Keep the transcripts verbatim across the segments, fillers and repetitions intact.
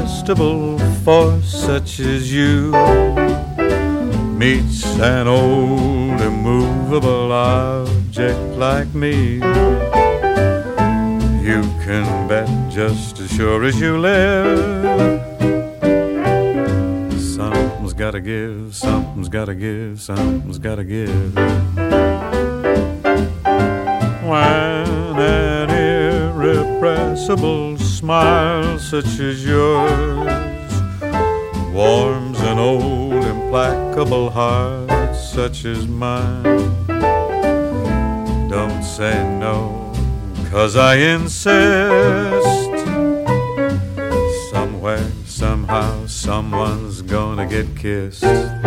irresistible force such as you meets an old immovable object like me, you can bet just as sure as you live, something's gotta give, something's gotta give, something's gotta give. When an irrepressible smile such as yours warms an old implacable heart such as mine, don't say no, 'cause I insist. Somewhere, somehow, someone's gonna get kissed.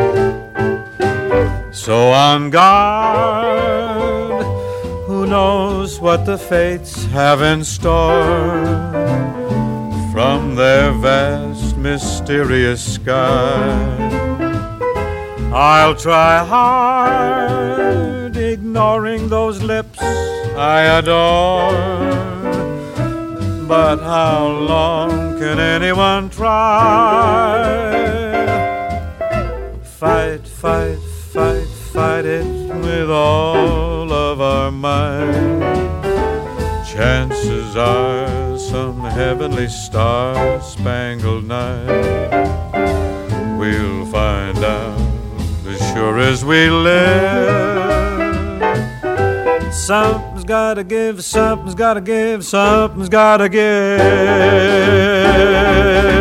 So on guard, who knows what the fates have in store from their vast, mysterious sky. I'll try hard, ignoring those lips I adore, but how long can anyone try? Fight, fight, fight, fight it with all of our might. Chances are some heavenly star-spangled night we'll find out as sure as we live. Something's gotta give, something's gotta give, something's gotta give.